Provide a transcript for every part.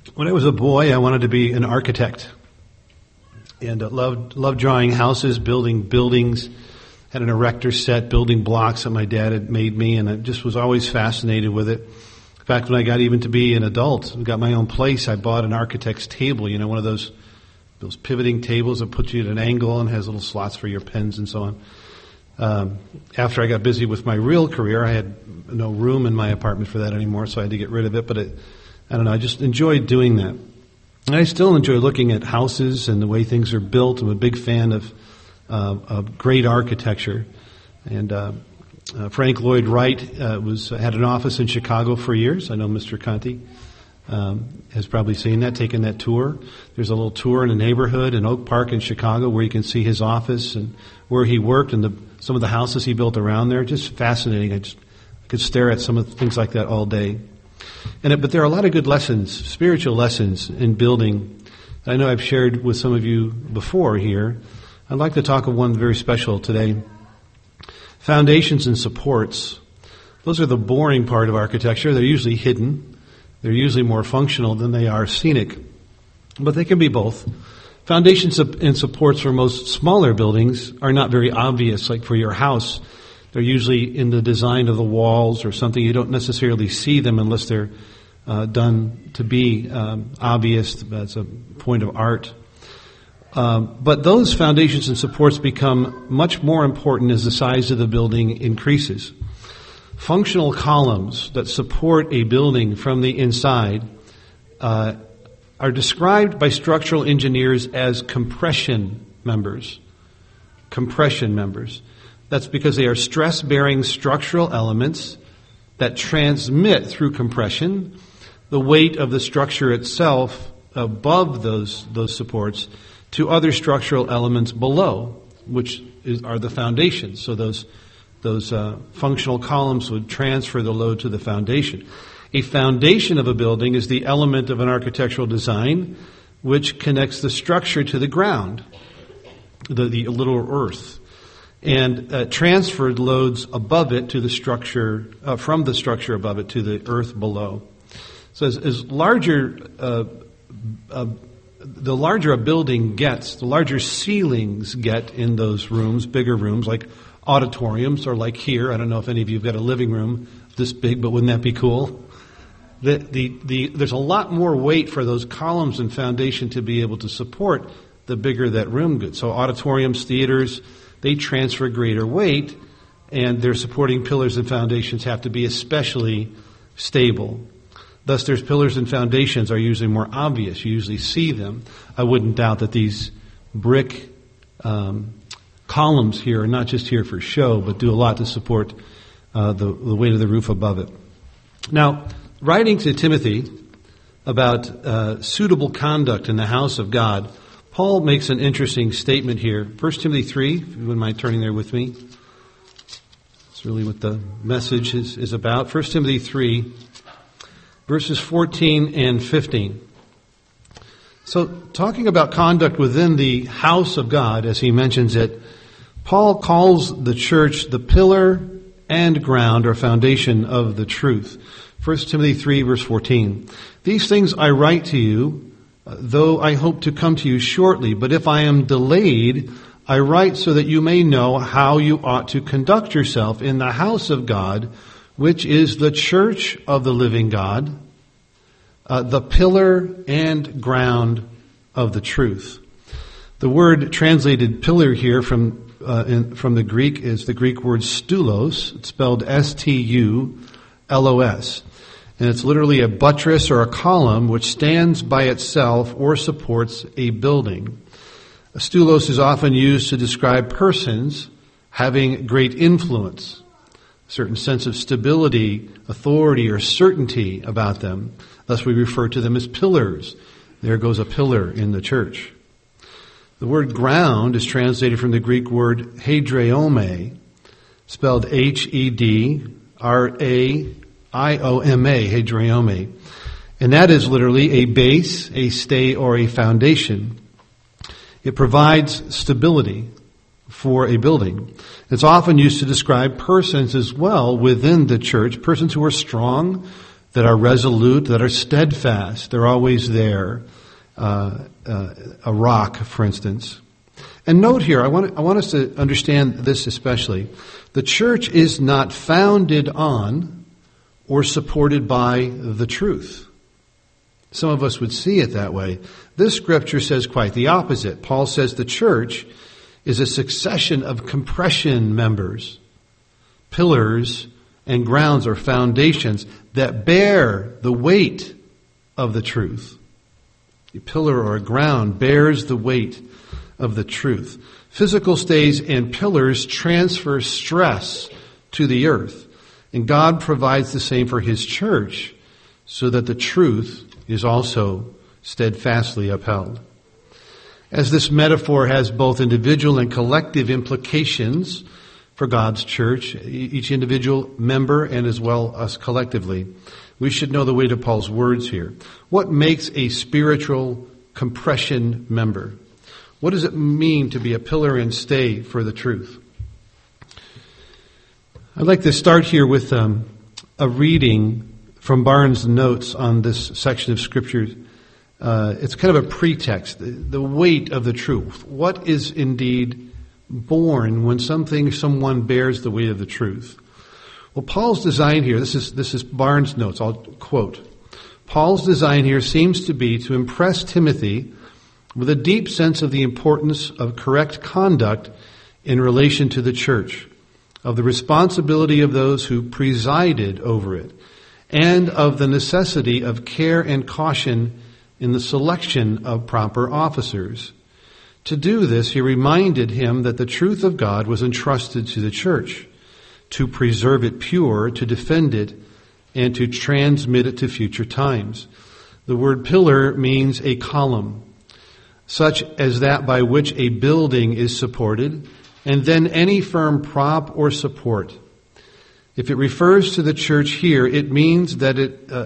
When I was a boy, I wanted to be an architect, and loved drawing houses, building buildings. Had an erector set, building blocks that my dad had made me, and I just was always fascinated with it. In fact, when I got even to be an adult and got my own place, I bought an architect's table, one of those pivoting tables that puts you at an angle and has little slots for your pens and so on. After I got busy with my real career, I had no room in my apartment for that anymore, so I had to get rid of it. But I don't know, I just enjoyed doing that. And I still enjoy looking at houses and the way things are built. I'm a big fan of great architecture. And Frank Lloyd Wright had an office in Chicago for years. I know Mr. Conti has probably seen that, taken that tour. There's a little tour in a neighborhood in Oak Park in Chicago where you can see his office and where he worked and some of the houses he built around there. Just fascinating. I could stare at some of the things like that all day. But there are a lot of good lessons, spiritual lessons in building. I know I've shared with some of you before here. I'd like to talk of one very special today. Foundations and supports. Those are the boring part of architecture. They're usually hidden. They're usually more functional than they are scenic. But they can be both. Foundations and supports for most smaller buildings are not very obvious, like for your house. They're usually in the design of the walls or something. You don't necessarily see them unless they're done to be obvious as a point of art. But those foundations and supports become much more important as the size of the building increases. Functional columns that support a building from the inside are described by structural engineers as compression members. Compression members. That's because they are stress-bearing structural elements that transmit through compression the weight of the structure itself above those supports to other structural elements below, which are the foundations. So those functional columns would transfer the load to the foundation. A foundation of a building is the element of an architectural design which connects the structure to the ground, the little earth, and transferred loads above it to the structure, from the structure above it to the earth below. So as larger, the larger a building gets, the larger ceilings get in those rooms, bigger rooms like auditoriums or like here. I don't know if any of you have got a living room this big, but wouldn't that be cool? There's a lot more weight for those columns and foundation to be able to support the bigger that room gets. So auditoriums, theaters, they transfer greater weight, and their supporting pillars and foundations have to be especially stable. Thus, their pillars and foundations are usually more obvious. You usually see them. I wouldn't doubt that these brick columns here are not just here for show, but do a lot to support the weight of the roof above it. Now, writing to Timothy about suitable conduct in the house of God, Paul makes an interesting statement here. 1 Timothy 3, if you wouldn't mind turning there with me. That's really what the message is about. 1 Timothy 3, verses 14 and 15. So, talking about conduct within the house of God, as he mentions it, Paul calls the church the pillar and ground or foundation of the truth. 1 Timothy 3, verse 14. These things I write to you, though I hope to come to you shortly, but if I am delayed, I write so that you may know how you ought to conduct yourself in the house of God, which is the church of the living God, the pillar and ground of the truth. The word translated pillar here from the Greek is the Greek word stulos. It's spelled S-T-U-L-O-S. And it's literally a buttress or a column which stands by itself or supports a building. A stulos is often used to describe persons having great influence, a certain sense of stability, authority, or certainty about them. Thus we refer to them as pillars. There goes a pillar in the church. The word ground is translated from the Greek word hedraiome, spelled H-E-D-R-A-I-O-M-A, hedraiome. And that is literally a base, a stay, or a foundation. It provides stability for a building. It's often used to describe persons as well within the church, persons who are strong, that are resolute, that are steadfast. They're always there. A rock, for instance. And note here, I want us to understand this especially. The church is not founded on or supported by the truth. Some of us would see it that way. This scripture says quite the opposite. Paul says the church is a succession of compression members, pillars and grounds or foundations that bear the weight of the truth. A pillar or a ground bears the weight of the truth. Physical stays and pillars transfer stress to the earth. And God provides the same for His church so that the truth is also steadfastly upheld. As this metaphor has both individual and collective implications for God's church, each individual member and as well us collectively, we should know the weight of Paul's words here. What makes a spiritual compression member? What does it mean to be a pillar and stay for the truth? I'd like to start here with a reading from Barnes' notes on this section of Scripture. It's kind of a pretext, the weight of the truth. What is indeed born when someone bears the weight of the truth? Well, Paul's design here, this is Barnes' notes, I'll quote. Paul's design here seems to be to impress Timothy with a deep sense of the importance of correct conduct in relation to the church, of the responsibility of those who presided over it, and of the necessity of care and caution in the selection of proper officers. To do this, he reminded him that the truth of God was entrusted to the church, to preserve it pure, to defend it, and to transmit it to future times. The word pillar means a column, such as that by which a building is supported, and then any firm prop or support. If it refers to the church here, it means that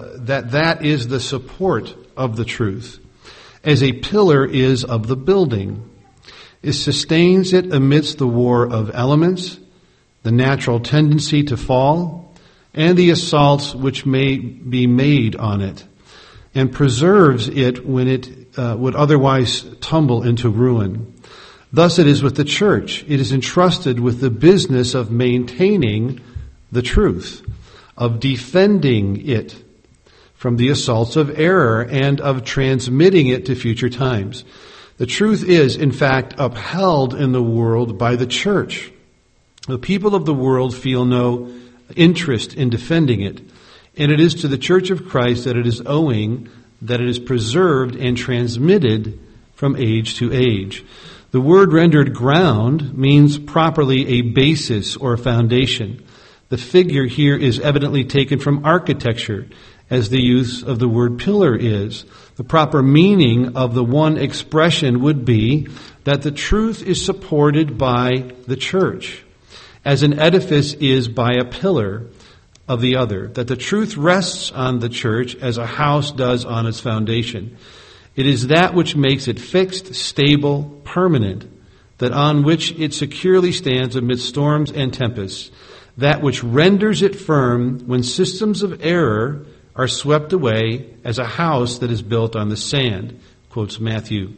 that is the support of the truth, as a pillar is of the building. It sustains it amidst the war of elements, the natural tendency to fall, and the assaults which may be made on it, and preserves it when it would otherwise tumble into ruin. Thus it is with the church. It is entrusted with the business of maintaining the truth, of defending it from the assaults of error, and of transmitting it to future times. The truth is, in fact, upheld in the world by the church. The people of the world feel no interest in defending it, and it is to the Church of Christ that it is owing that it is preserved and transmitted from age to age. The word rendered ground means properly a basis or foundation. The figure here is evidently taken from architecture, as the use of the word pillar is. The proper meaning of the one expression would be that the truth is supported by the church, as an edifice is by a pillar of the other, that the truth rests on the church as a house does on its foundation. It is that which makes it fixed, stable, permanent, that on which it securely stands amidst storms and tempests, that which renders it firm when systems of error are swept away, as a house that is built on the sand, quotes Matthew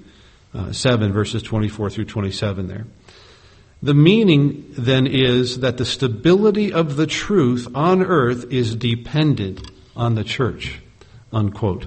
7, verses 24 through 27 there. The meaning then is that the stability of the truth on earth is dependent on the church, unquote.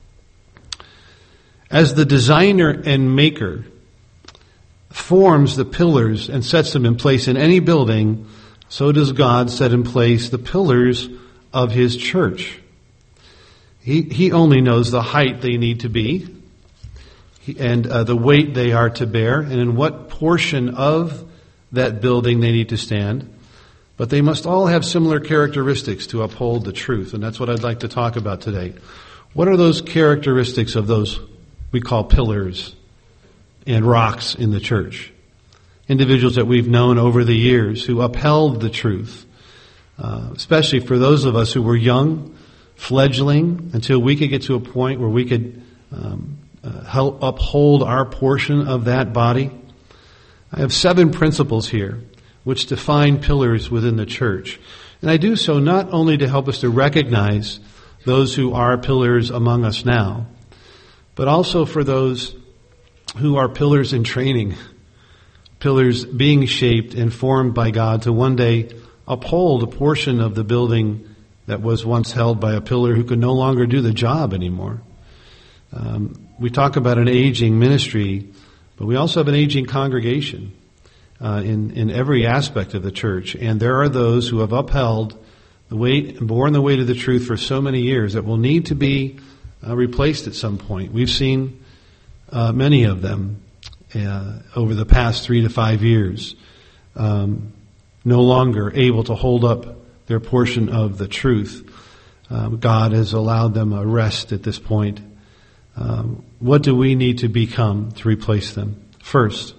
As the designer and maker forms the pillars and sets them in place in any building, so does God set in place the pillars of His church. He only knows the height they need to be and the weight they are to bear and in what portion of that building they need to stand. But they must all have similar characteristics to uphold the truth. And that's what I'd like to talk about today. What are those characteristics of those we call pillars and rocks in the church? Individuals that we've known over the years who upheld the truth, especially for those of us who were young, fledgling, until we could get to a point where we could help uphold our portion of that body. I have 7 principles here which define pillars within the church. And I do so not only to help us to recognize those who are pillars among us now, but also for those who are pillars in training, pillars being shaped and formed by God to one day uphold a portion of the building that was once held by a pillar who could no longer do the job anymore. We talk about an aging ministry, but we also have an aging congregation in every aspect of the church. And there are those who have upheld the weight and borne the weight of the truth for so many years that will need to be replaced at some point. We've seen many of them over the past 3 to 5 years no longer able to hold up their portion of the truth. God has allowed them a rest at this point. What do we need to become to replace them? First,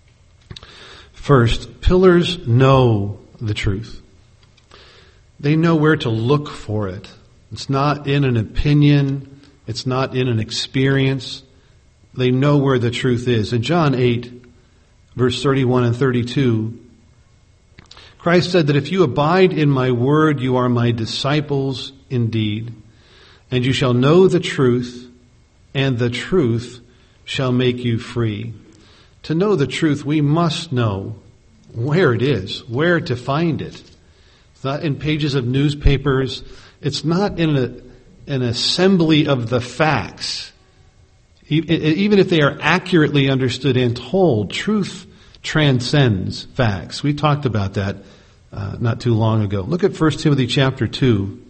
pillars know the truth. They know where to look for it. It's not in an opinion. It's not in an experience. They know where the truth is. In John 8, verse 31 and 32, Christ said that if you abide in my word, you are my disciples indeed, and you shall know the truth, and the truth shall make you free. To know the truth, we must know where it is, where to find it. It's not in pages of newspapers. It's not in an assembly of the facts. Even if they are accurately understood and told, truth transcends facts. We talked about that not too long ago. Look at 1 Timothy chapter 2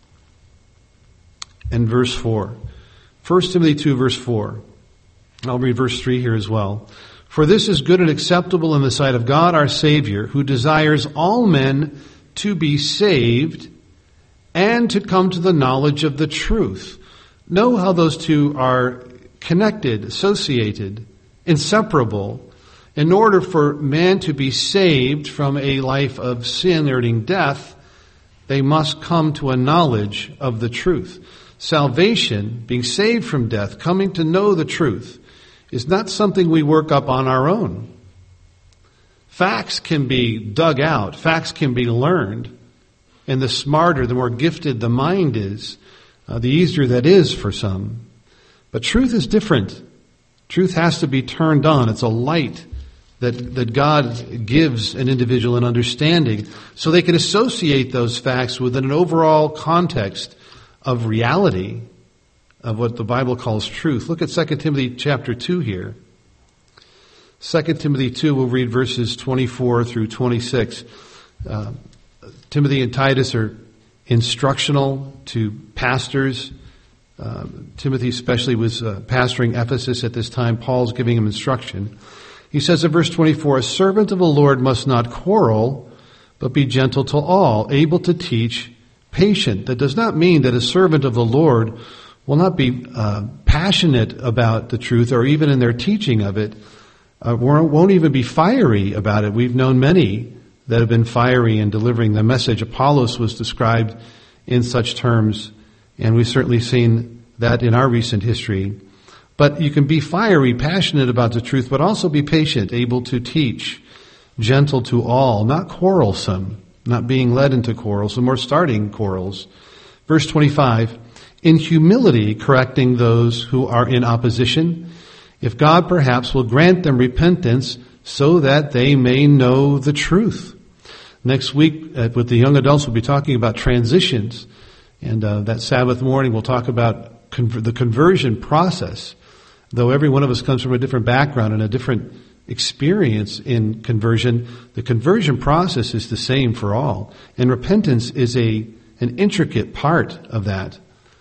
and verse 4. 1 Timothy 2 verse 4. I'll read verse 3 here as well. For this is good and acceptable in the sight of God our Savior, who desires all men to be saved and to come to the knowledge of the truth. Know how those two are connected, associated, inseparable. In order for man to be saved from a life of sin earning death, they must come to a knowledge of the truth. Salvation, being saved from death, coming to know the truth, is not something we work up on our own. Facts can be dug out. Facts can be learned. And the smarter, the more gifted the mind is, the easier that is for some. But truth is different. Truth has to be turned on. It's a light that God gives an individual an understanding so they can associate those facts within an overall context of reality of what the Bible calls truth. Look at 2 Timothy chapter 2 here. 2 Timothy 2, we'll read verses 24 through 26. Timothy and Titus are instructional to pastors. Timothy especially was pastoring Ephesus at this time. Paul's giving him instruction. He says in verse 24, a servant of the Lord must not quarrel, but be gentle to all, able to teach, patient. That does not mean that a servant of the Lord will not be passionate about the truth or even in their teaching of it, won't even be fiery about it. We've known many that have been fiery in delivering the message. Apollos was described in such terms, and we've certainly seen that in our recent history. But you can be fiery, passionate about the truth, but also be patient, able to teach, gentle to all, not quarrelsome, not being led into quarrels, or starting quarrels. Verse 25, in humility correcting those who are in opposition, if God perhaps will grant them repentance so that they may know the truth. Next week with the young adults, we'll be talking about transitions. And that Sabbath morning, we'll talk about the conversion process. Though every one of us comes from a different background and a different experience in conversion, the conversion process is the same for all. And repentance is an intricate part of that.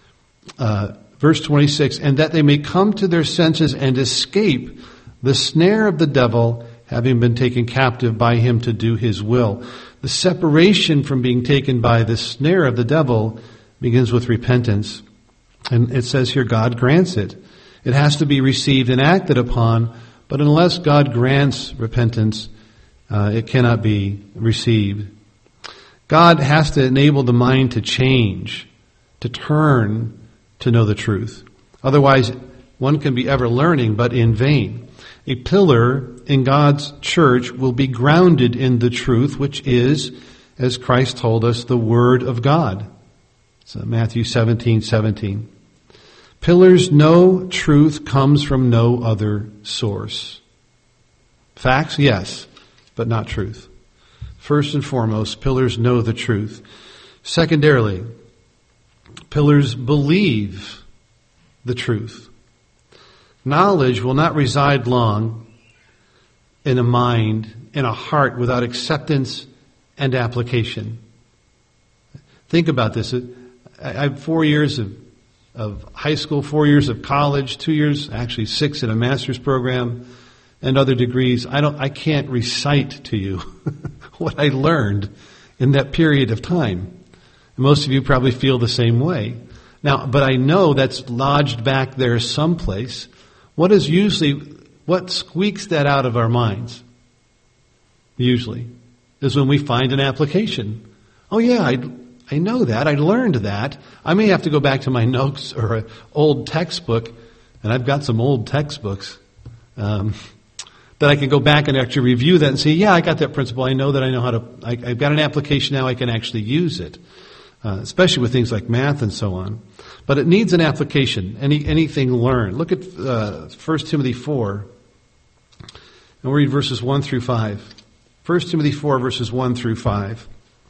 Verse 26, and that they may come to their senses and escape the snare of the devil, having been taken captive by him to do his will. The separation from being taken by the snare of the devil begins with repentance. And it says here, God grants it. It has to be received and acted upon, but unless God grants repentance, it cannot be received. God has to enable the mind to change, to turn, to know the truth. Otherwise, one can be ever learning, but in vain. A pillar in God's church will be grounded in the truth, which is, as Christ told us, the Word of God. It's Matthew 17:17. Pillars know truth comes from no other source. Facts, yes, but not truth. First and foremost, pillars know the truth. Secondarily, pillars believe the truth. Knowledge will not reside long in a mind, in a heart, without acceptance and application. Think about this. I have 4 years of high school, 4 years of college, 2 years, actually 6 in a master's program, and other degrees. I can't recite to you what I learned in that period of time. Most of you probably feel the same way. Now, but I know that's lodged back there someplace. What squeaks that out of our minds? Usually, is when we find an application. Oh yeah, I know that. I learned that. I may have to go back to my notes or an old textbook, and I've got some old textbooks that I can go back and actually review that and say, yeah, I got that principle. I know that I know how to. I've got an application now. I can actually use it, especially with things like math and so on. But it needs an application. Anything learned. Look at 1 Timothy 4, and we'll read verses 1 through 5. 1 Timothy 4, verses 1 through 5.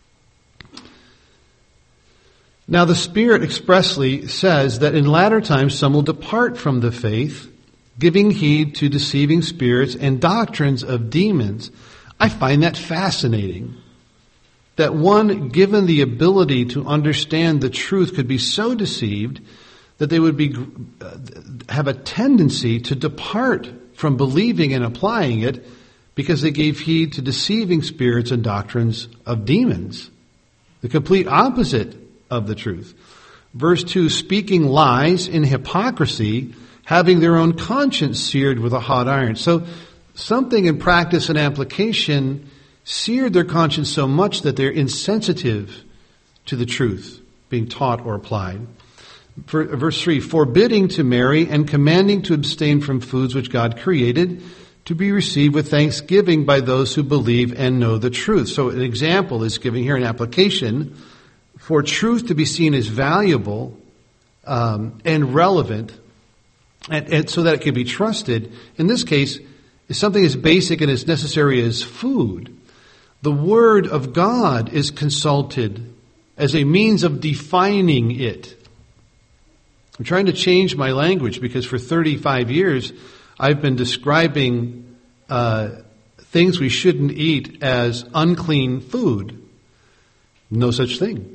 Now the Spirit expressly says that in latter times some will depart from the faith, giving heed to deceiving spirits and doctrines of demons. I find that fascinating. That one, given the ability to understand the truth, could be so deceived that they would have a tendency to depart from believing and applying it because they gave heed to deceiving spirits and doctrines of demons. The complete opposite of the truth. Verse 2, speaking lies in hypocrisy, having their own conscience seared with a hot iron. So something in practice and application seared their conscience so much that they're insensitive to the truth being taught or applied. Verse 3, forbidding to marry and commanding to abstain from foods which God created, to be received with thanksgiving by those who believe and know the truth. So an example is given here, an application for truth to be seen as valuable and relevant, and so that it can be trusted. In this case, is something as basic and as necessary as food. The Word of God is consulted as a means of defining it. I'm trying to change my language because for 35 years I've been describing things we shouldn't eat as unclean food. No such thing.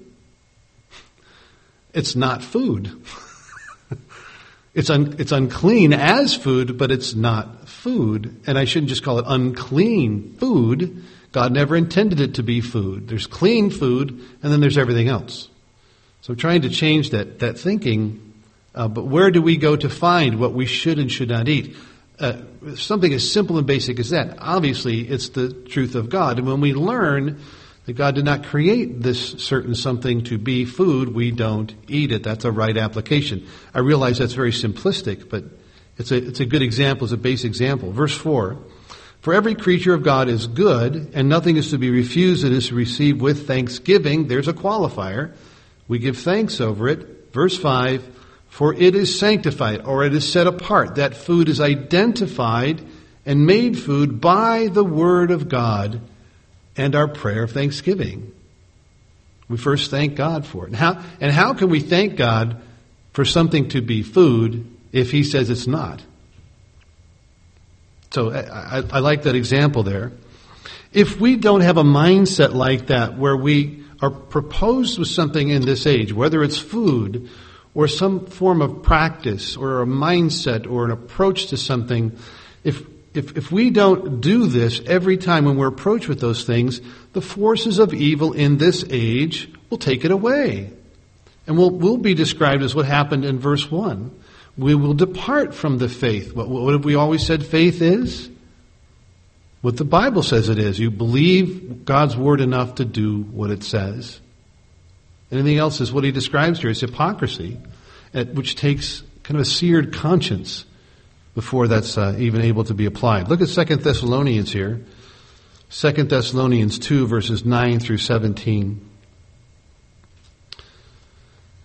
It's not food. It's unclean as food, but it's not food. And I shouldn't just call it unclean food. God never intended it to be food. There's clean food, and then there's everything else. So I'm trying to change that thinking. But where do we go to find what we should and should not eat? Something as simple and basic as that. Obviously, it's the truth of God. And when we learn that God did not create this certain something to be food, we don't eat it. That's a right application. I realize that's very simplistic, but it's a good example, it's a base example. Verse 4, for every creature of God is good, and nothing is to be refused that is received with thanksgiving. There's a qualifier. We give thanks over it. Verse 5, for it is sanctified, or it is set apart. That food is identified and made food by the Word of God and our prayer of thanksgiving. We first thank God for it. And how can we thank God for something to be food if He says it's not? So I like that example there. If we don't have a mindset like that where we are proposed with something in this age, whether it's food or some form of practice or a mindset or an approach to something, if we don't do this every time when we're approached with those things, the forces of evil in this age will take it away. And we'll be described as what happened in verse 1. We will depart from the faith. What have we always said faith is? What the Bible says it is. You believe God's Word enough to do what it says. Anything else is what he describes here as hypocrisy, which takes kind of a seared conscience before that's even able to be applied. Look at 2 Thessalonians here. 2 Thessalonians 2, verses 9 through 17.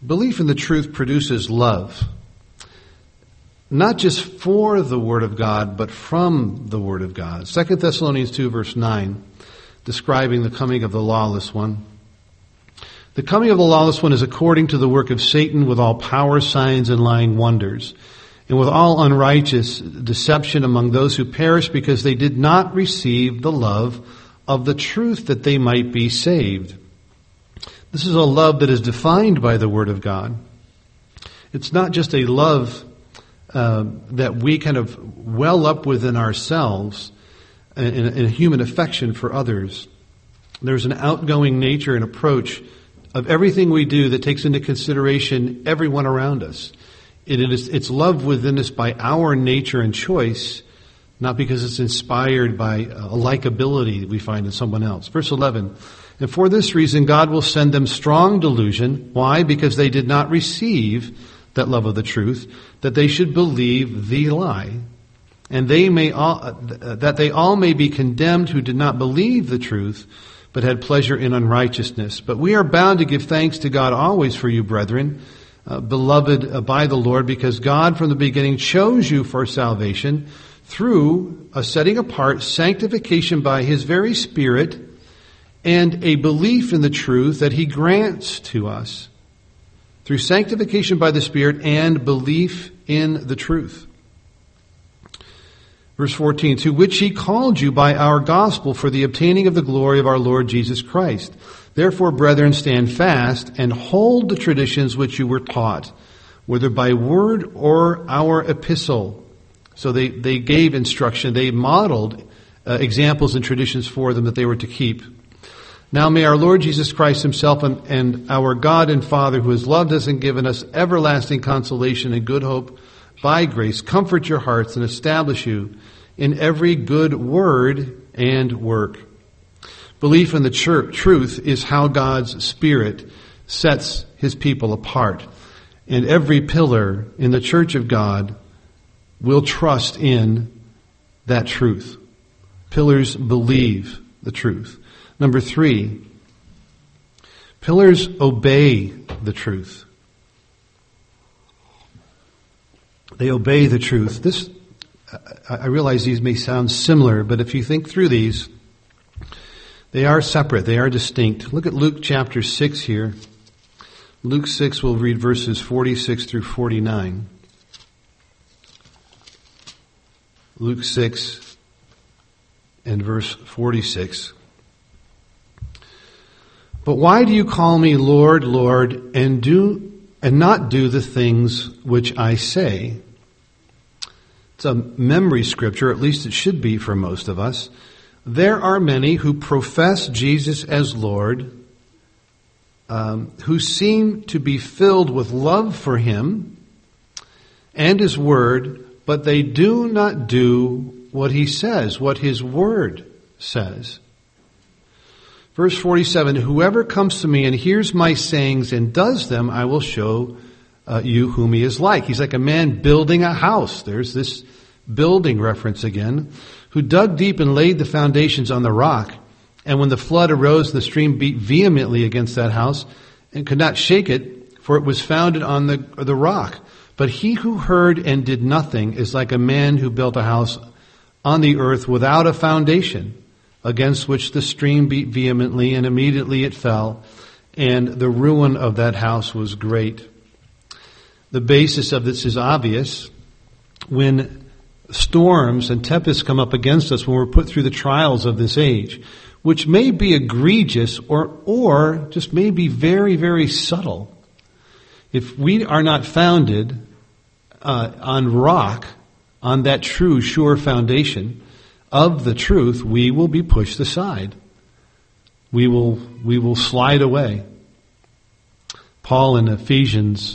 Belief in the truth produces love. Not just for the Word of God, but from the Word of God. 2 Thessalonians 2 verse 9, describing the coming of the lawless one. The coming of the lawless one is according to the work of Satan with all power, signs, and lying wonders, and with all unrighteous deception among those who perish because they did not receive the love of the truth that they might be saved. This is a love that is defined by the Word of God. It's not just a love that we kind of well up within ourselves in a human affection for others. There's an outgoing nature and approach of everything we do that takes into consideration everyone around us. It's love within us by our nature and choice, not because it's inspired by a likability that we find in someone else. Verse 11, and for this reason God will send them strong delusion. Why? Because they did not receive that love of the truth, that they should believe the lie, and that they all may be condemned who did not believe the truth, but had pleasure in unrighteousness. But we are bound to give thanks to God always for you, brethren, beloved by the Lord, because God from the beginning chose you for salvation through a setting apart, sanctification by His very Spirit, and a belief in the truth that He grants to us. Through sanctification by the Spirit and belief in the truth. Verse 14, to which He called you by our gospel for the obtaining of the glory of our Lord Jesus Christ. Therefore, brethren, stand fast and hold the traditions which you were taught, whether by word or our epistle. So they gave instruction. They modeled examples and traditions for them that they were to keep. Now may our Lord Jesus Christ Himself and our God and Father, who has loved us and given us everlasting consolation and good hope by grace, comfort your hearts and establish you in every good word and work. Belief in the truth is how God's Spirit sets His people apart. And every pillar in the church of God will trust in that truth. Pillars believe the truth. Number 3, pillars obey the truth. They obey the truth. I realize these may sound similar, but if you think through these, they are separate. They are distinct. Look at Luke chapter 6 here. Luke 6, we'll read verses 46 through 49. Luke 6 and verse 46. But why do you call me Lord, Lord, and not do the things which I say? It's a memory scripture, at least it should be for most of us. There are many who profess Jesus as Lord, who seem to be filled with love for Him and His Word, but they do not do what He says, what His Word says. Verse 47, whoever comes to me and hears my sayings and does them, I will show you whom he is like. He's like a man building a house. There's this building reference again. Who dug deep and laid the foundations on the rock. And when the flood arose, the stream beat vehemently against that house and could not shake it, for it was founded on the rock. But he who heard and did nothing is like a man who built a house on the earth without a foundation, against which the stream beat vehemently, and immediately it fell, and the ruin of that house was great. The basis of this is obvious. When storms and tempests come up against us, when we're put through the trials of this age, which may be egregious or just may be very, very subtle, if we are not founded on rock, on that true, sure foundation of the truth, we will be pushed aside. We will slide away. Paul in Ephesians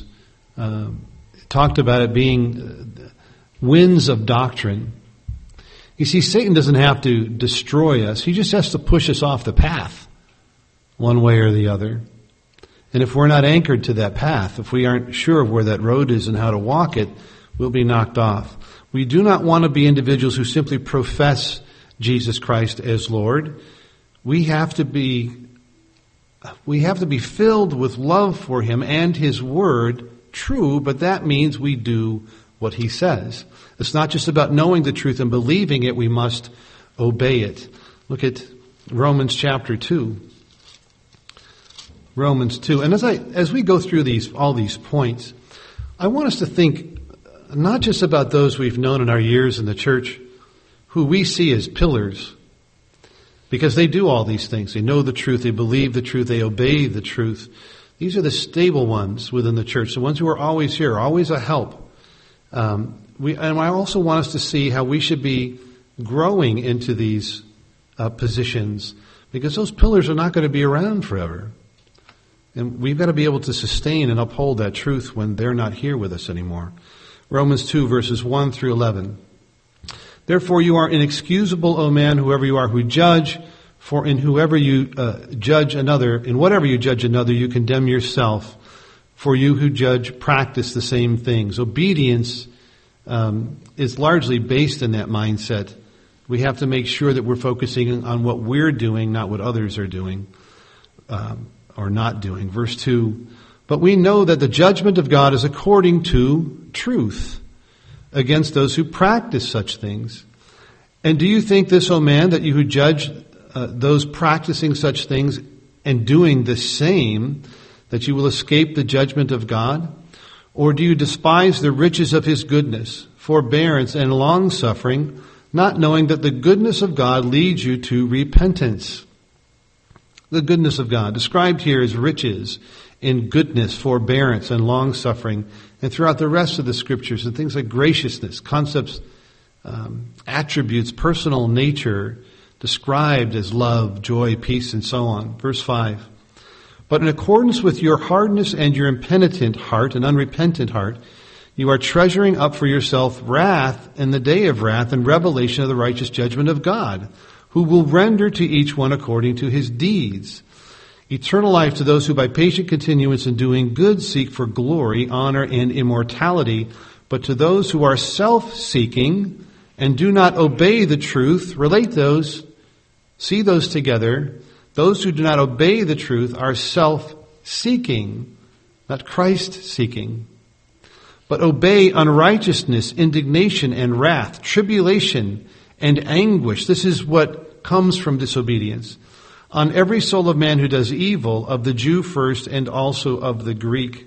talked about it being winds of doctrine. You see, Satan doesn't have to destroy us. He just has to push us off the path, one way or the other. And if we're not anchored to that path, if we aren't sure of where that road is and how to walk it, we'll be knocked off. We do not want to be individuals who simply profess Jesus Christ as Lord. We have to be we have to be filled with love for him and his word, true, but that means we do what he says. It's not just about knowing the truth and believing it, we must obey it. Look at Romans chapter 2. Romans 2. And as we go through all these points, I want us to think not just about those we've known in our years in the church, who we see as pillars, because they do all these things. They know the truth, they believe the truth, they obey the truth. These are the stable ones within the church, the ones who are always here, always a help. And I also want us to see how we should be growing into these positions, because those pillars are not going to be around forever. And we've got to be able to sustain and uphold that truth when they're not here with us anymore. Romans 2, verses 1 through 11. Therefore you are inexcusable, O man, whoever you are who judge, for in whoever you judge another, in whatever you judge another, you condemn yourself. For you who judge practice the same things. Obedience is largely based in that mindset. We have to make sure that we're focusing on what we're doing, not what others are doing or not doing. Verse 2, but we know that the judgment of God is according to truth against those who practice such things. And do you think this, O man, that you who judge those practicing such things and doing the same, that you will escape the judgment of God? Or do you despise the riches of his goodness, forbearance, and long-suffering, not knowing that the goodness of God leads you to repentance? The goodness of God, described here as riches in goodness, forbearance, and long-suffering, and throughout the rest of the scriptures, and things like graciousness, concepts, attributes, personal nature, described as love, joy, peace, and so on. Verse 5. But in accordance with your hardness and your impenitent heart and unrepentant heart, you are treasuring up for yourself wrath in the day of wrath and revelation of the righteous judgment of God, who will render to each one according to his deeds. Eternal life to those who by patient continuance in doing good seek for glory, honor, and immortality, but to those who are self-seeking and do not obey the truth, relate those, see those together. Those who do not obey the truth are self-seeking, not Christ-seeking, but obey unrighteousness, indignation, and wrath, tribulation, and anguish. This is what comes from disobedience. On every soul of man who does evil, of the Jew first and also of the Greek.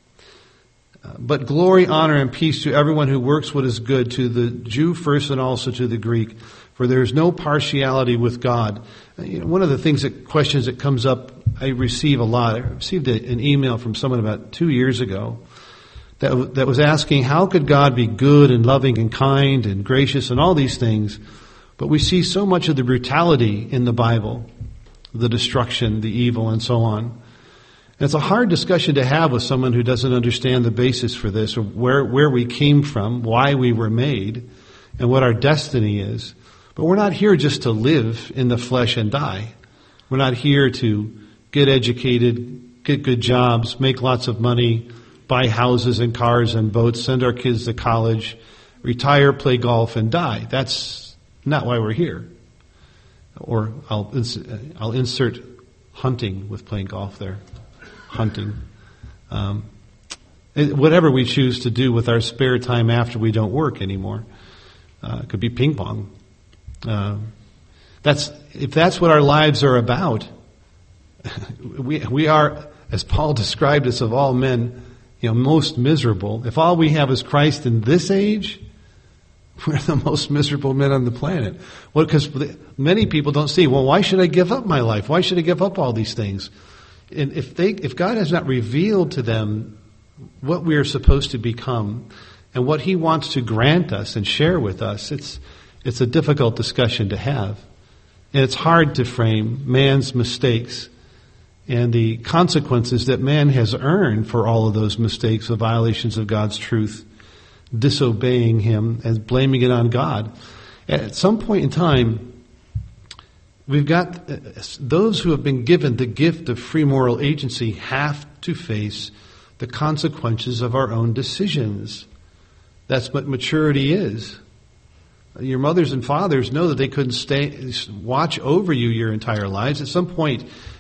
But glory, honor, and peace to everyone who works what is good, to the Jew first and also to the Greek. For there is no partiality with God. One of the questions that comes up, I receive a lot. I received an email from someone about 2 years ago that was asking, how could God be good and loving and kind and gracious and all these things? But we see so much of the brutality in the Bible, the destruction, the evil, and so on. And it's a hard discussion to have with someone who doesn't understand the basis for this, or where we came from, why we were made, and what our destiny is. But we're not here just to live in the flesh and die. We're not here to get educated, get good jobs, make lots of money, buy houses and cars and boats, send our kids to college, retire, play golf, and die. That's not why we're here. Or I'll insert hunting with playing golf there. Hunting. Whatever we choose to do with our spare time after we don't work anymore. It could be ping pong. If that's what our lives are about, we are, as Paul described us, of all men, most miserable. If all we have is Christ in this age, we're the most miserable men on the planet. Well, because many people don't see, well, why should I give up my life? Why should I give up all these things? And if God has not revealed to them what we are supposed to become and what he wants to grant us and share with us, it's a difficult discussion to have. And it's hard to frame man's mistakes and the consequences that man has earned for all of those mistakes, the violations of God's truth, disobeying him and blaming it on God. At some point in time, we've got those who have been given the gift of free moral agency have to face the consequences of our own decisions. That's what maturity is. Your mothers and fathers know that they couldn't watch over you your entire lives. At some point,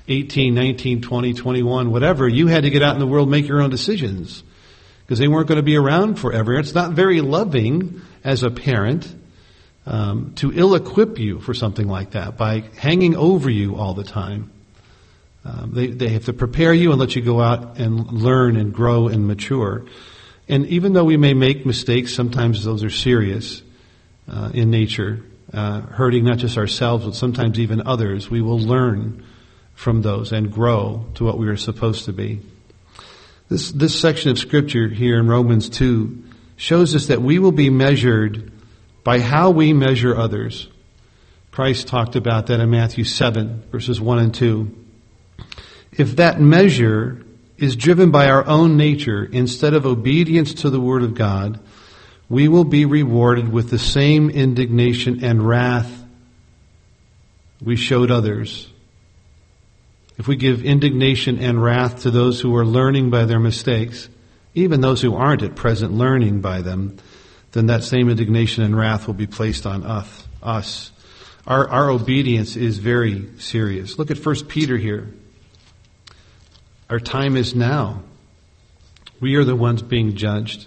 18, 19, 20, 21, whatever, you had to get out in the world and make your own decisions because they weren't going to be around forever. It's not very loving as a parent to ill-equip you for something like that by hanging over you all the time. They have to prepare you and let you go out and learn and grow and mature. And even though we may make mistakes, sometimes those are serious in nature, hurting not just ourselves, but sometimes even others. We will learn from those and grow to what we are supposed to be. This section of Scripture here in Romans 2 shows us that we will be measured by how we measure others. Christ talked about that in Matthew 7, verses 1 and 2. If that measure is driven by our own nature instead of obedience to the Word of God, we will be rewarded with the same indignation and wrath we showed others. If we give indignation and wrath to those who are learning by their mistakes, even those who aren't at present learning by them, then that same indignation and wrath will be placed on us. Our obedience is very serious. Look at 1 Peter here. Our time is now. We are the ones being judged.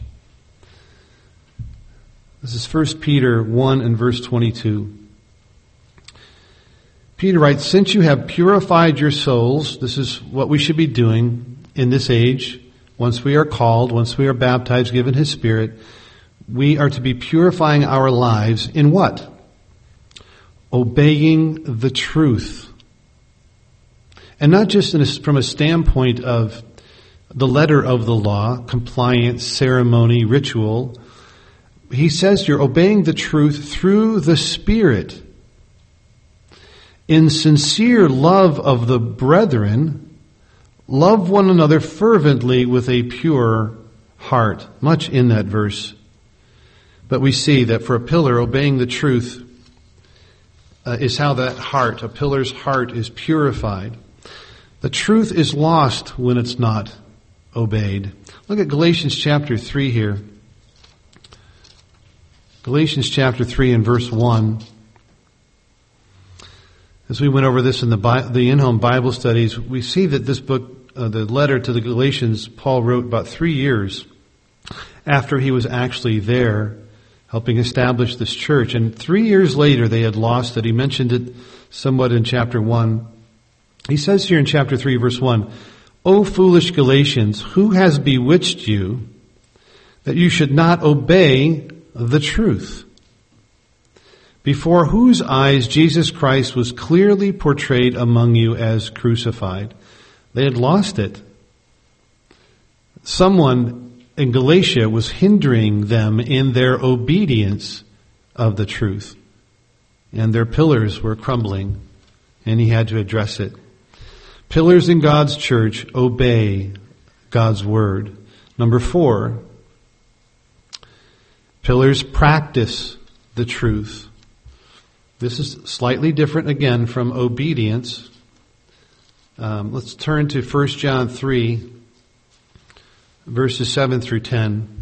This is 1 Peter 1 and verse 22. Peter writes, since you have purified your souls, this is what we should be doing in this age. Once we are called, once we are baptized, given His Spirit, we are to be purifying our lives in what? Obeying the truth. And not just from a standpoint of the letter of the law, compliance, ceremony, ritual. He says you're obeying the truth through the Spirit. In sincere love of the brethren, love one another fervently with a pure heart. Much in that verse. But we see that for a pillar, obeying the truth is how that heart, a pillar's heart, is purified. The truth is lost when it's not obeyed. Look at Galatians chapter 3 here. Galatians chapter 3 and verse 1. As we went over this in the in-home Bible studies, we see that this book, the letter to the Galatians, Paul wrote about 3 years after he was actually there helping establish this church. And 3 years later, they had lost it. He mentioned it somewhat in chapter 1. He says here in chapter 3, verse 1, O foolish Galatians, who has bewitched you that you should not obey the truth? Before whose eyes Jesus Christ was clearly portrayed among you as crucified. They had lost it. Someone in Galatia was hindering them in their obedience of the truth. And their pillars were crumbling, and he had to address it. Pillars in God's church obey God's word. Number 4, pillars practice the truth. This is slightly different again from obedience. Let's turn to 1 John 3, verses 7 through 10.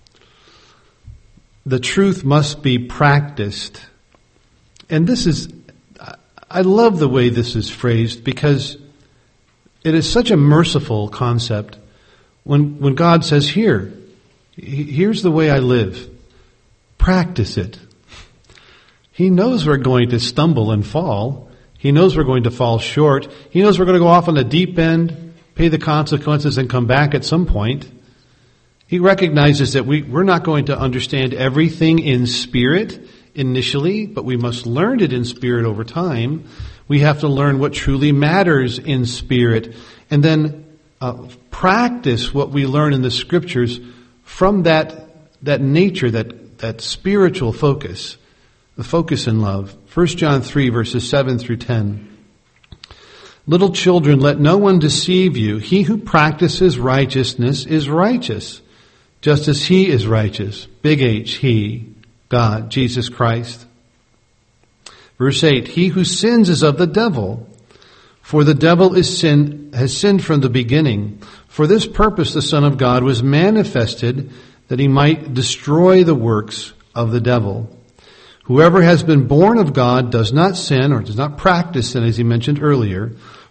The truth must be practiced. And I love the way this is phrased because it is such a merciful concept. When God says, here's the way I live. Practice it. He knows we're going to stumble and fall. He knows we're going to fall short. He knows we're going to go off on the deep end, pay the consequences, and come back at some point. He recognizes that we're not going to understand everything in spirit initially, but we must learn it in spirit over time. We have to learn what truly matters in spirit, and then practice what we learn in the Scriptures from that nature, that spiritual focus. The focus in love. 1 John 3, verses 7 through 10. Little children, let no one deceive you. He who practices righteousness is righteous, just as he is righteous. Big H, he, God, Jesus Christ. Verse 8, he who sins is of the devil, for the devil has sinned from the beginning. For this purpose the Son of God was manifested, that he might destroy the works of the devil. Whoever has been born of God does not sin or does not practice sin, as he mentioned earlier,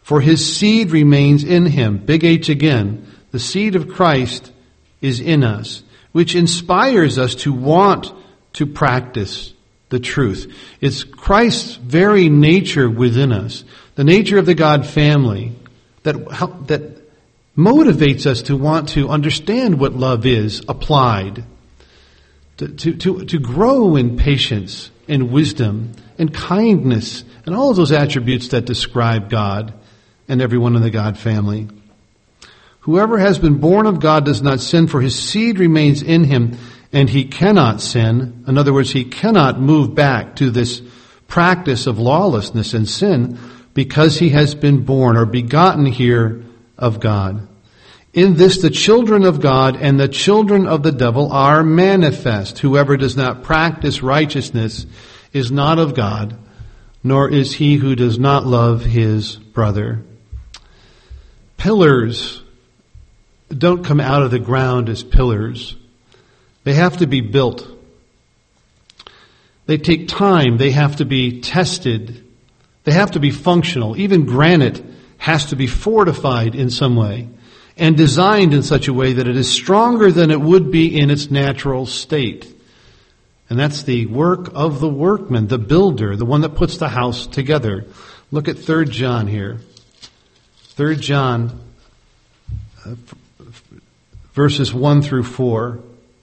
For his seed remains in him. Big H again. The seed of Christ is in us, which inspires us to want to practice the truth. It's Christ's very nature within us, the nature of the God family, that motivates us to want to understand what love is applied, to grow in patience and wisdom and kindness and all of those attributes that describe God and everyone in the God family. Whoever has been born of God does not sin, for his seed remains in him, and he cannot sin. In other words, he cannot move back to this practice of lawlessness and sin because he has been born or begotten here of God. In this the children of God and the children of the devil are manifest. Whoever does not practice righteousness is not of God, nor is he who does not love his brother. Pillars don't come out of the ground as pillars. They have to be built. They take time. They have to be tested. They have to be functional. Even granite has to be fortified in some way and designed in such a way that it is stronger than it would be in its natural state. And that's the work of the workman, the builder, the one that puts the house together. Look at 3 John here. 3 John, verses 1 through 4.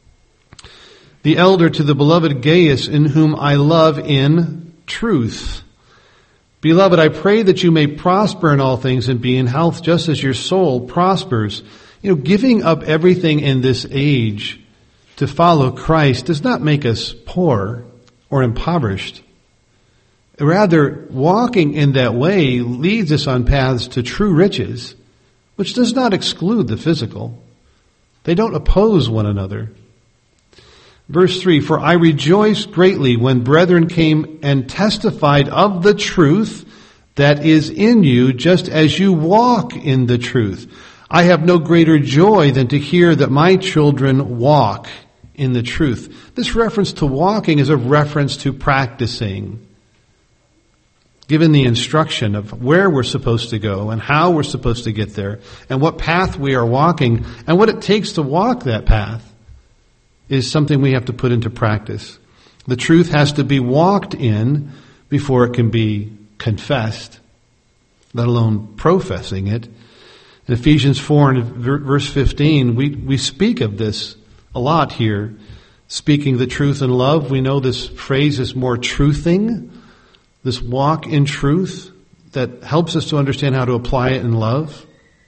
The elder to the beloved Gaius, in whom I love in truth. Beloved, I pray that you may prosper in all things and be in health just as your soul prospers. Giving up everything in this age to follow Christ does not make us poor or impoverished. Rather, walking in that way leads us on paths to true riches, which does not exclude the physical. They don't oppose one another. Verse 3, for I rejoiced greatly when brethren came and testified of the truth that is in you, just as you walk in the truth. I have no greater joy than to hear that my children walk in the truth. This reference to walking is a reference to practicing. Given the instruction of where we're supposed to go and how we're supposed to get there and what path we are walking and what it takes to walk that path is something we have to put into practice. The truth has to be walked in before it can be confessed, let alone professing it. In Ephesians 4 and verse 15, we speak of this a lot here. Speaking the truth in love, we know this phrase is more truthing. This walk in truth that helps us to understand how to apply it in love.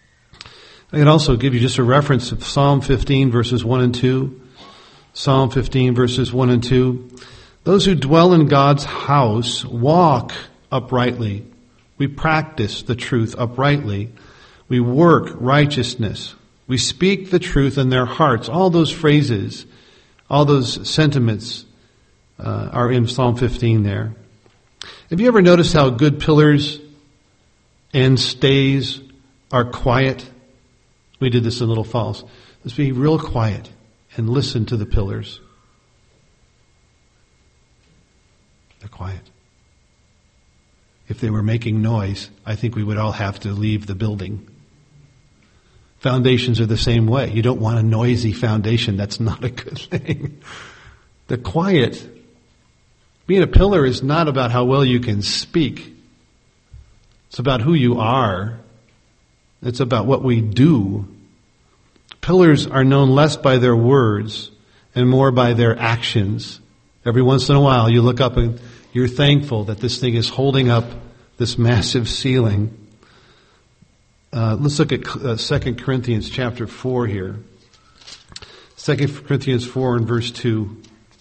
I can also give you just a reference of Psalm 15 verses 1 and 2. Psalm 15 verses 1 and 2. Those who dwell in God's house walk uprightly. We practice the truth uprightly. We work righteousness. We speak the truth in their hearts. All those phrases, all those sentiments are in Psalm 15 there. Have you ever noticed how good pillars and stays are quiet? We did this in Little Falls. Let's be real quiet and listen to the pillars. They're quiet. If they were making noise, I think we would all have to leave the building. Foundations are the same way. You don't want a noisy foundation. That's not a good thing. They're quiet. Being a pillar is not about how well you can speak. It's about who you are. It's about what we do. Pillars are known less by their words and more by their actions. Every once in a while you look up and you're thankful that this thing is holding up this massive ceiling. Let's look at 2 Corinthians chapter 4 here. 2 Corinthians 4 and verse 2.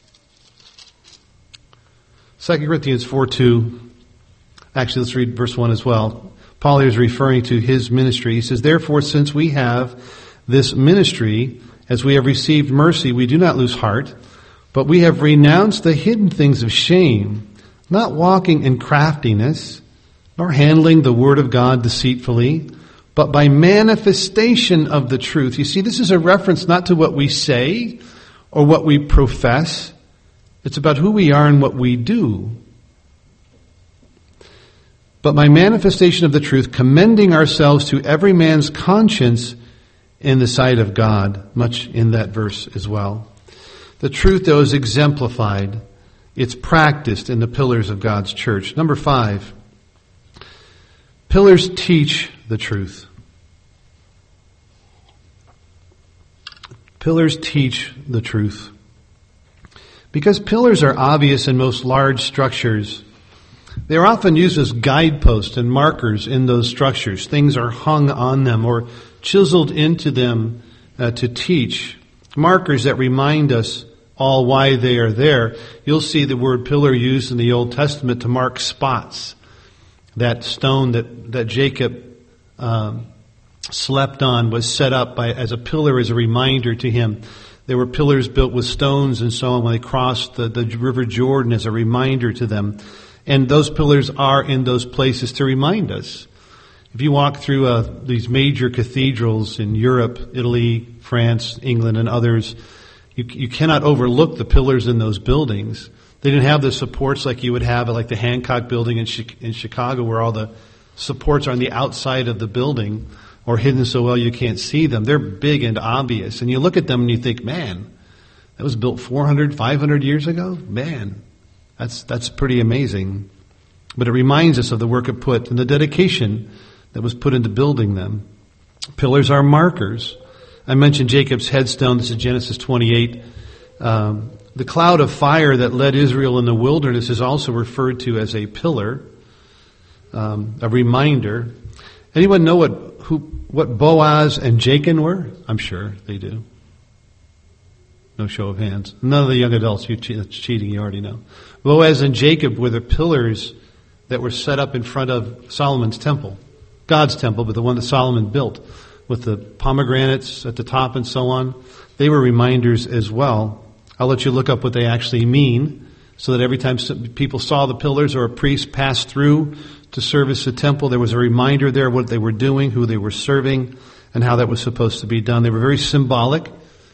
2 Corinthians 4:2. Actually, let's read verse 1 as well. Paul here is referring to his ministry. He says, therefore, since we have this ministry, as we have received mercy, we do not lose heart, but we have renounced the hidden things of shame, not walking in craftiness, nor handling the word of God deceitfully, but by manifestation of the truth. You see, this is a reference not to what we say or what we profess. It's about who we are and what we do. but by manifestation of the truth, commending ourselves to every man's conscience in the sight of God. Much in that verse as well. The truth, though, is exemplified. It's practiced in the pillars of God's church. Number 5, pillars teach the truth. Pillars teach the truth. Because pillars are obvious in most large structures, they are often used as guideposts and markers in those structures. Things are hung on them or chiseled into them to teach. Markers that remind us all why they are there. You'll see the word pillar used in the Old Testament to mark spots. That stone that Jacob slept on was set up as a pillar, as a reminder to him. There were pillars built with stones and so on when they crossed the River Jordan as a reminder to them. And those pillars are in those places to remind us. If you walk through these major cathedrals in Europe, Italy, France, England, and others, you cannot overlook the pillars in those buildings. They didn't have the supports like you would have at like the Hancock Building in Chicago, where all the supports are on the outside of the building or hidden so well you can't see them. They're big and obvious. And you look at them and you think, man, that was built 400, 500 years ago? Man, that's pretty amazing. But it reminds us of the work it put and the dedication that was put into building them. Pillars are markers. I mentioned Jacob's headstone. This is Genesis 28. The cloud of fire that led Israel in the wilderness is also referred to as a pillar, a reminder. Anyone know what Boaz and Jachin were? I'm sure they do. No show of hands. None of the young adults, that's cheating, you already know. Boaz and Jacob were the pillars that were set up in front of Solomon's temple. God's temple, but the one that Solomon built with the pomegranates at the top and so on. They were reminders as well. I'll let you look up what they actually mean so that every time people saw the pillars or a priest passed through to service the temple, there was a reminder there of what they were doing, who they were serving, and how that was supposed to be done. They were very symbolic,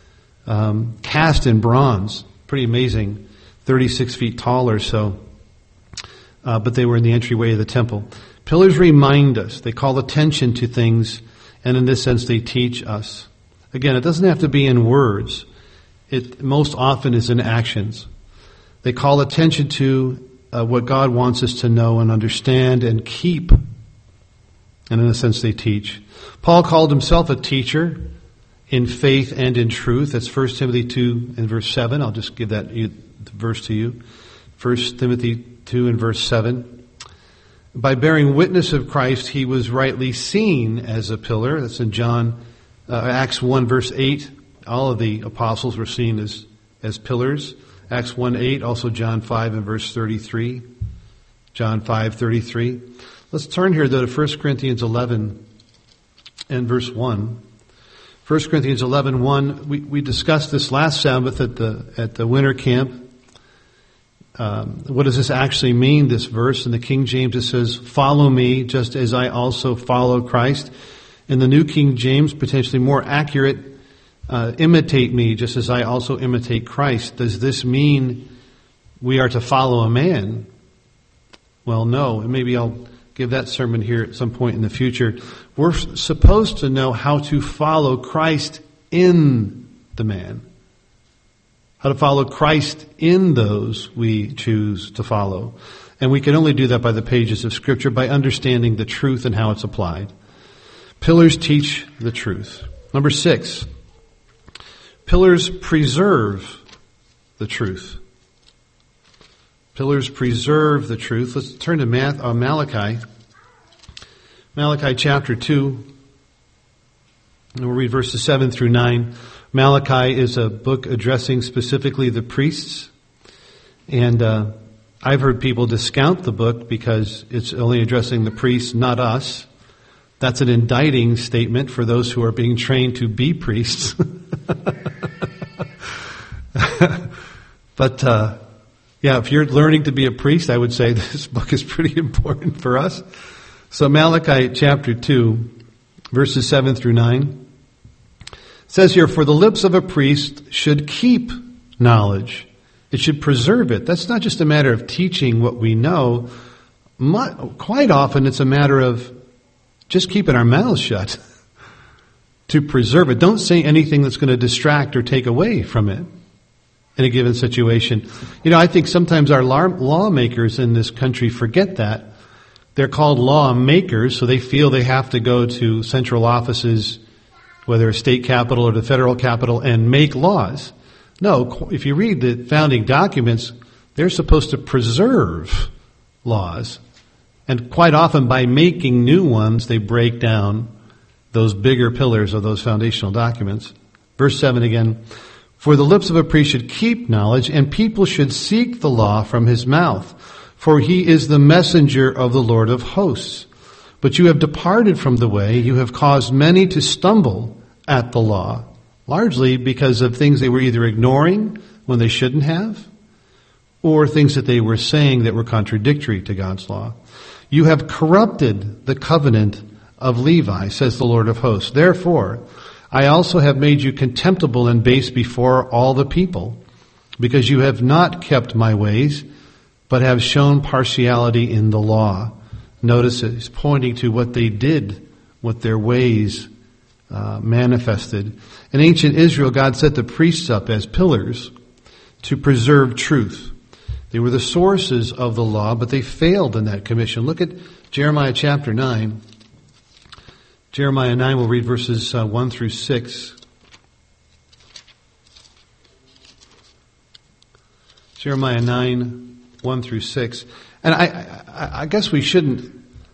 cast in bronze. Pretty amazing, 36 feet tall or so. But they were in the entryway of the temple. Pillars remind us. They call attention to things, and in this sense, they teach us. Again, it doesn't have to be in words. It most often is in actions. They call attention to what God wants us to know and understand and keep. And in a sense, they teach. Paul called himself a teacher in faith and in truth. That's 1 Timothy 2 and verse 7. I'll just give that verse to you. 1 Timothy 2 and verse 7. By bearing witness of Christ, he was rightly seen as a pillar. That's in Acts 1 verse 8. All of the apostles were seen as pillars. Acts 1:8, also John 5 and verse 33. John 5:33. Let's turn here though to 1 Corinthians 11 and verse 1. 1 Corinthians 11:1. We discussed this last Sabbath at the winter camp. What does this actually mean, this verse? In the King James it says, "Follow me just as I also follow Christ." In the New King James, potentially more accurate, imitate me just as I also imitate Christ. Does this mean we are to follow a man? Well, no. And maybe I'll give that sermon here at some point in the future. We're supposed to know how to follow Christ in the man. How to follow Christ in those we choose to follow. And we can only do that by the pages of Scripture, by understanding the truth and how it's applied. Pillars teach the truth. Number 6. Pillars preserve the truth. Pillars preserve the truth. Let's turn to Malachi. Malachi chapter 2. And we'll read verses 7 through 9. Malachi is a book addressing specifically the priests. And I've heard people discount the book because it's only addressing the priests, not us. That's an indicting statement for those who are being trained to be priests. But if you're learning to be a priest, I would say this book is pretty important for us. So Malachi chapter 2, verses 7 through 9. Says here, "For the lips of a priest should keep knowledge. It should preserve it." That's not just a matter of teaching what we know. quite often it's a matter of just keeping our mouths shut to preserve it. Don't say anything that's going to distract or take away from it in a given situation. I think sometimes our lawmakers in this country forget that. They're called lawmakers, so they feel they have to go to central offices, whether a state capital or the federal capital, and make laws. No, if you read the founding documents, they're supposed to preserve laws. And quite often by making new ones, they break down those bigger pillars of those foundational documents. Verse 7 again, for the lips of a priest should keep knowledge, and people should seek the law from his mouth, for he is the messenger of the Lord of hosts. But you have departed from the way, you have caused many to stumble at the law, largely because of things they were either ignoring when they shouldn't have, or things that they were saying that were contradictory to God's law. You have corrupted the covenant of Levi, says the Lord of hosts. Therefore, I also have made you contemptible and base before all the people, because you have not kept my ways, but have shown partiality in the law. Notice it's pointing to what they did, what their ways manifested. In ancient Israel, God set the priests up as pillars to preserve truth. They were the sources of the law, but they failed in that commission. Look at Jeremiah chapter 9. Jeremiah 9, we'll read verses 1 through 6. Jeremiah 9, 1 through 6. And I guess we shouldn't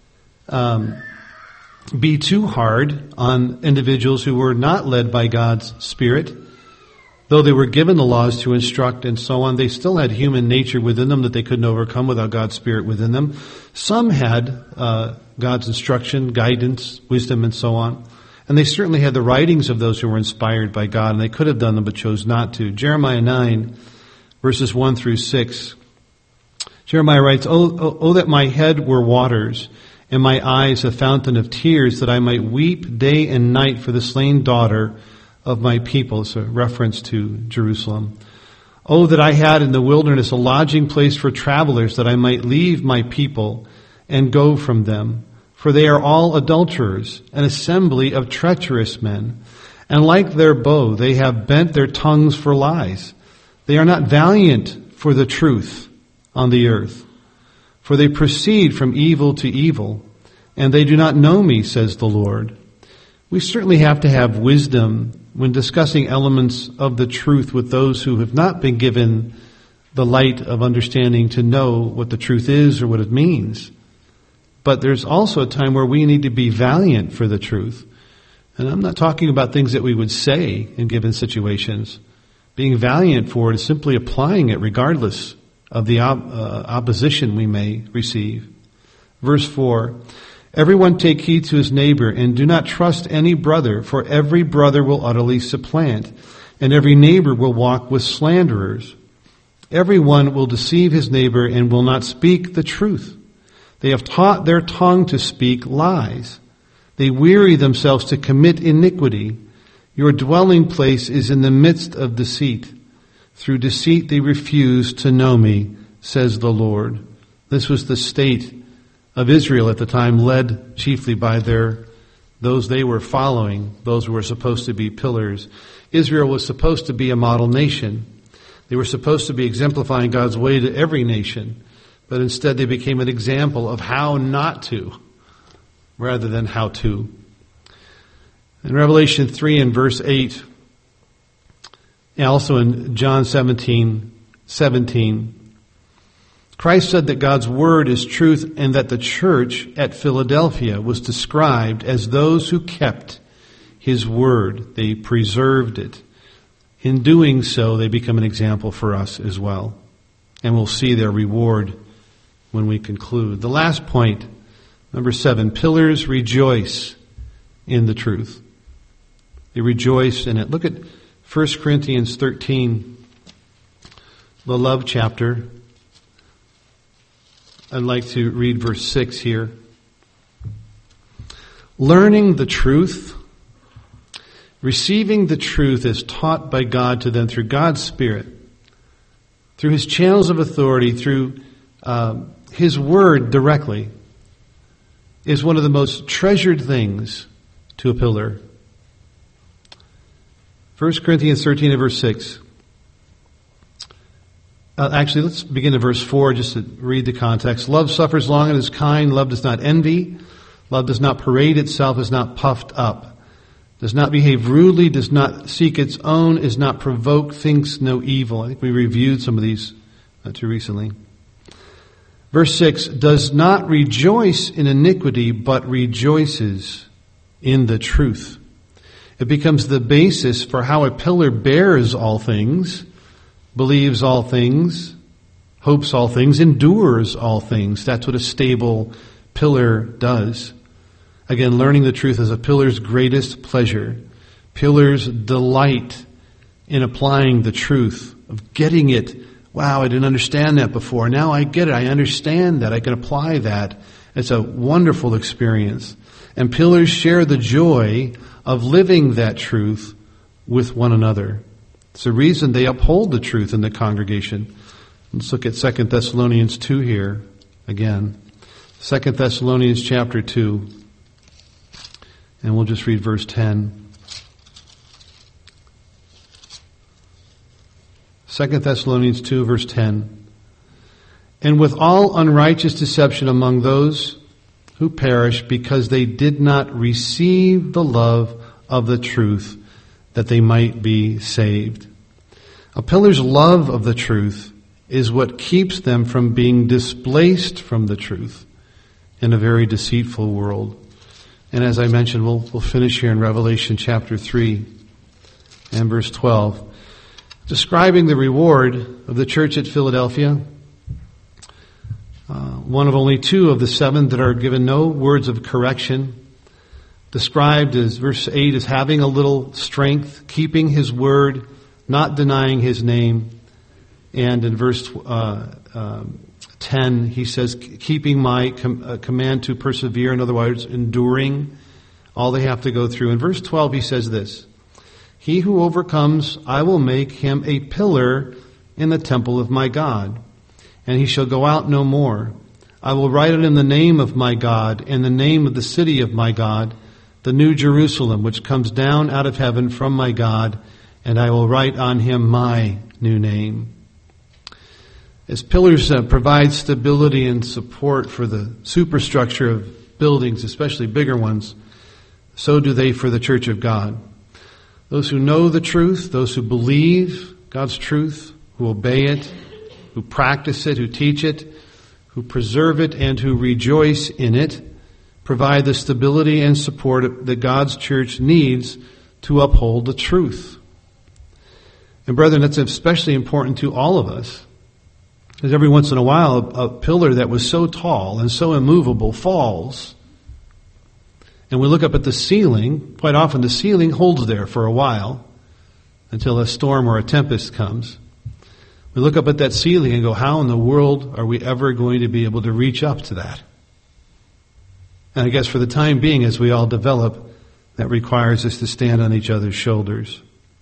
be too hard on individuals who were not led by God's Spirit. Though they were given the laws to instruct and so on, they still had human nature within them that they couldn't overcome without God's Spirit within them. Some had God's instruction, guidance, wisdom, and so on. And they certainly had the writings of those who were inspired by God, and they could have done them but chose not to. Jeremiah 9, verses 1 through 6. Jeremiah writes, Oh, that my head were waters, and my eyes a fountain of tears, that I might weep day and night for the slain daughter of my people. It's a reference to Jerusalem. Oh, that I had in the wilderness a lodging place for travelers, that I might leave my people and go from them. For they are all adulterers, an assembly of treacherous men. And like their bow, they have bent their tongues for lies. They are not valiant for the truth on the earth. For they proceed from evil to evil, and they do not know me, says the Lord. We certainly have to have wisdom when discussing elements of the truth with those who have not been given the light of understanding to know what the truth is or what it means. But there's also a time where we need to be valiant for the truth. And I'm not talking about things that we would say in given situations. Being valiant for it is simply applying it regardless of the opposition we may receive. Verse 4, everyone take heed to his neighbor, and do not trust any brother, for every brother will utterly supplant, and every neighbor will walk with slanderers. Everyone will deceive his neighbor and will not speak the truth. They have taught their tongue to speak lies. They weary themselves to commit iniquity. Your dwelling place is in the midst of deceit. Through deceit they refuse to know me, says the Lord. This was the state of Israel at the time, led chiefly by those they were following, those who were supposed to be pillars. Israel was supposed to be a model nation. They were supposed to be exemplifying God's way to every nation, but instead they became an example of how not to, rather than how to. In Revelation 3 and verse 8, and also in John 17:17, Christ said that God's word is truth, and that the church at Philadelphia was described as those who kept his word. They preserved it. In doing so, they become an example for us as well. And we'll see their reward when we conclude. The last point, number 7, pillars rejoice in the truth. They rejoice in it. Look at 1 Corinthians 13, the love chapter. I'd like to read verse 6 here. Learning the truth, receiving the truth as taught by God to them through God's Spirit, through his channels of authority, through His word directly is one of the most treasured things to a pillar. 1 Corinthians 13 and verse 6. Actually, let's begin at verse 4 just to read the context. Love suffers long and is kind. Love does not envy. Love does not parade itself, is not puffed up, does not behave rudely, does not seek its own, is not provoked, thinks no evil. I think we reviewed some of these too recently. Verse 6, does not rejoice in iniquity, but rejoices in the truth. It becomes the basis for how a pillar bears all things, believes all things, hopes all things, endures all things. That's what a stable pillar does. Again, learning the truth is a pillar's greatest pleasure. Pillars delight in applying the truth, of getting it. Wow, I didn't understand that before. Now I get it. I understand that. I can apply that. It's a wonderful experience. And pillars share the joy of living that truth with one another. It's the reason they uphold the truth in the congregation. Let's look at 2 Thessalonians 2 here again. 2 Thessalonians chapter 2. And we'll just read verse 10. 2 Thessalonians 2 verse 10. And with all unrighteous deception among those who perish, because they did not receive the love of the truth, that they might be saved. A pillar's love of the truth is what keeps them from being displaced from the truth in a very deceitful world. And as I mentioned, we'll finish here in Revelation chapter 3 and verse 12. Describing the reward of the church at Philadelphia, one of only 2 of the 7 that are given no words of correction, described as verse 8 as having a little strength, keeping his word, not denying his name. And in verse 10, he says, keeping my command to persevere, in other words, enduring all they have to go through. In verse 12, he says this, he who overcomes, I will make him a pillar in the temple of my God, and he shall go out no more. I will write it in the name of my God, in the name of the city of my God, the new Jerusalem, which comes down out of heaven from my God, and I will write on him my new name. As pillars provide stability and support for the superstructure of buildings, especially bigger ones, so do they for the church of God. Those who know the truth, those who believe God's truth, who obey it, who practice it, who teach it, who preserve it, and who rejoice in it, provide the stability and support that God's church needs to uphold the truth. And brethren, that's especially important to all of us. Because every once in a while, a pillar that was so tall and so immovable falls. And we look up at the ceiling. Quite often the ceiling holds there for a while until a storm or a tempest comes. We look up at that ceiling and go, how in the world are we ever going to be able to reach up to that? And I guess for the time being, as we all develop, that requires us to stand on each other's shoulders.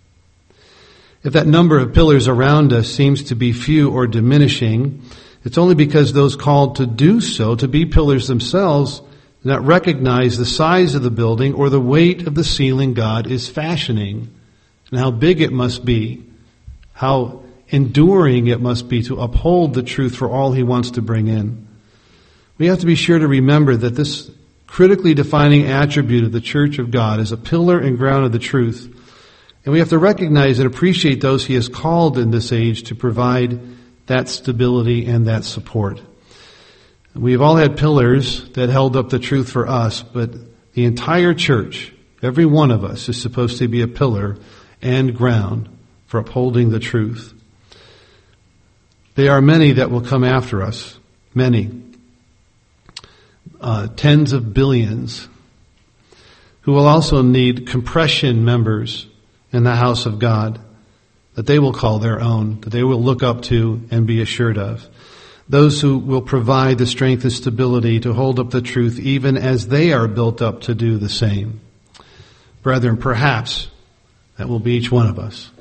If that number of pillars around us seems to be few or diminishing, it's only because those called to do so, to be pillars themselves, do not recognize the size of the building or the weight of the ceiling God is fashioning, and how big it must be, how enduring it must be to uphold the truth for all He wants to bring in. We have to be sure to remember that this critically defining attribute of the church of God is a pillar and ground of the truth. And we have to recognize and appreciate those He has called in this age to provide that stability and that support. We've all had pillars that held up the truth for us, but the entire church, every one of us, is supposed to be a pillar and ground for upholding the truth. There are many that will come after us, many, tens of billions, who will also need compression members in the house of God that they will call their own, that they will look up to and be assured of. Those who will provide the strength and stability to hold up the truth even as they are built up to do the same. Brethren, perhaps that will be each one of us.